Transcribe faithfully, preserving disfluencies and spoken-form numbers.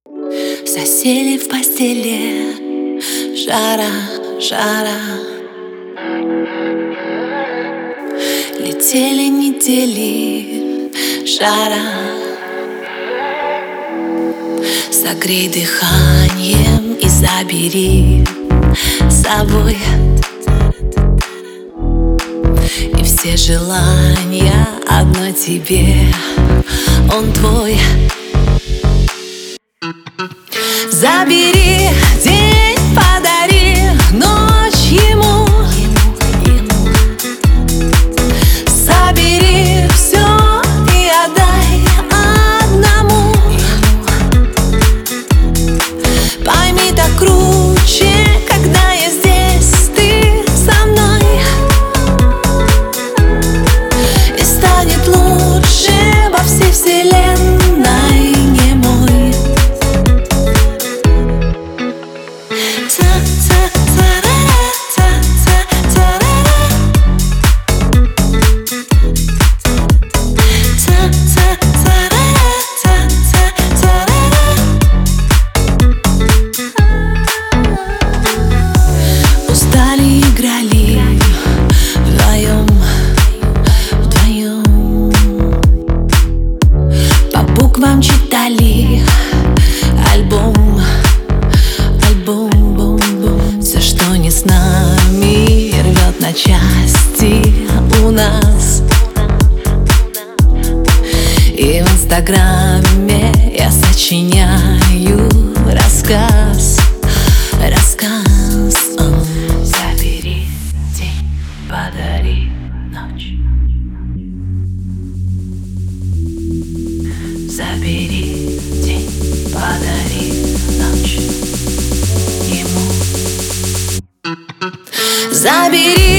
Засели в постели, жара, жара. Летели недели, жара. Согрей дыханием и забери с собой и все желания одной тебе, он твой. Забери день, подари ночь ему. Собери все и отдай одному. Пойми, так круче, когда я здесь, ты со мной. И станет лучше во всей вселенной немой. Устали, играли вдвоем, вдвоем. По буквам читали альбом, альбом, бум, бум. Все, что не с нами, рвет на части у нас. И в инстаграме я сочиняю рассказ, рассказ. О. Забери день, подари ночь. Забери день, подари ночь ему. Забери